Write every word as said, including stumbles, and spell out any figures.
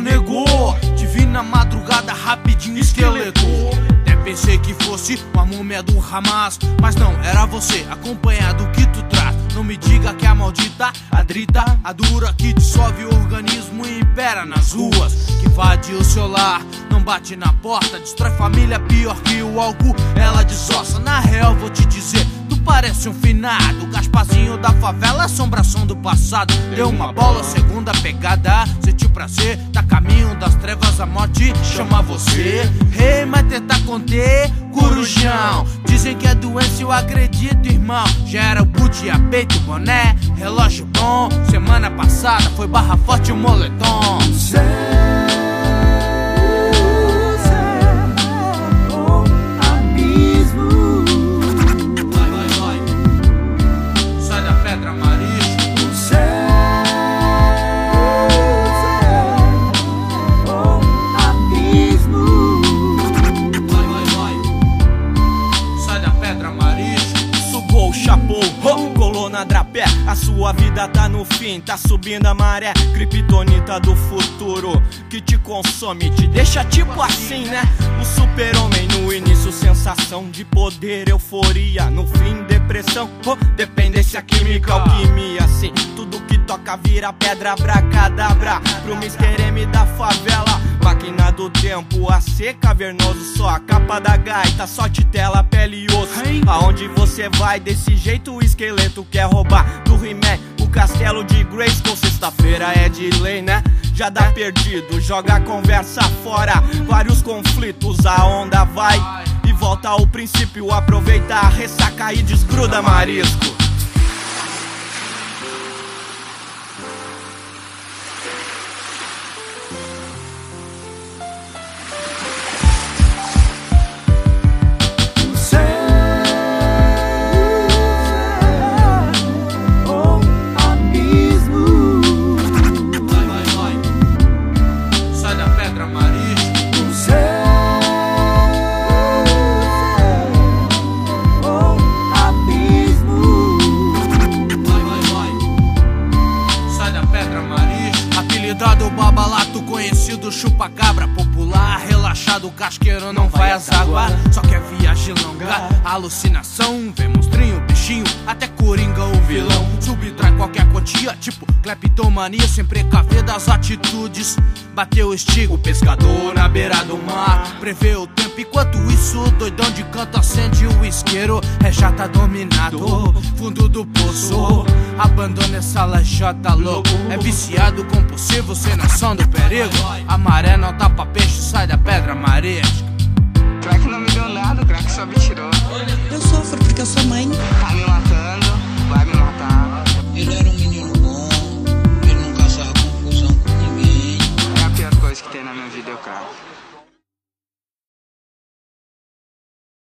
negou. Te vi na madrugada rapidinho, esqueleto. Até pensei que fosse uma múmia do Hamas, mas não, era você, acompanhado do que tu traz. Não me diga que a maldita, a drita, a dura que dissolve o organismo e impera nas ruas, que invade o seu lar, não bate na porta, destrói família pior que o álcool, ela desossa. Na real vou te dizer, tu parece um finado Gasparzinho da favela, assombração do passado. Deu uma bola, segunda pegada, sentiu prazer, tá caminho das trevas, a morte chama você. Rei, hey, mas tenta conter, corujão. Dizem que é doença, eu acredito, irmão. Já era o boot, a peito, boné, relógio bom. Semana passada foi barra forte o moletom. Colou na drapé, a sua vida tá no fim, tá subindo a maré, criptonita do futuro que te consome, te deixa tipo assim, né? O super-homem no início, sensação de poder, euforia, no fim depressão, oh, dependência química, alquimia, assim, tudo que toca vira pedra, abracadabra, pro mister M da favela, máquina do tempo, A C cavernoso, só a capa da gaita, só titela, pele e osso, aonde você vai desse jeito, o esqueleto quer roubar do He-Man o castelo de Grayskull, sexta-feira é de lei, né? Já dá perdido, joga a conversa fora, vários conflitos, a onda vai e volta ao princípio, aproveita a ressaca e desgruda marisco. Do babalato, conhecido chupa-cabra, popular, relaxado, casqueiro, não vai às águas, só quer viagem longa, alucinação, vê monstrinho, bichinho, até coringa o vilão, subtrai qualquer quantia, tipo cleptomania, sem precaver das atitudes, bateu o estigo, pescador na beira do mar, prevê o tempo, enquanto isso, doidão de canto acende o isqueiro, é já tá dominado, fundo do poço, abandona essa lajota louco, é viciado, compulsivo, sem noção do perigo, a maré não tapa peixe, sai da pedra marisca. Crack não me deu nada, crack só me tirou. Eu sofro porque eu sou mãe.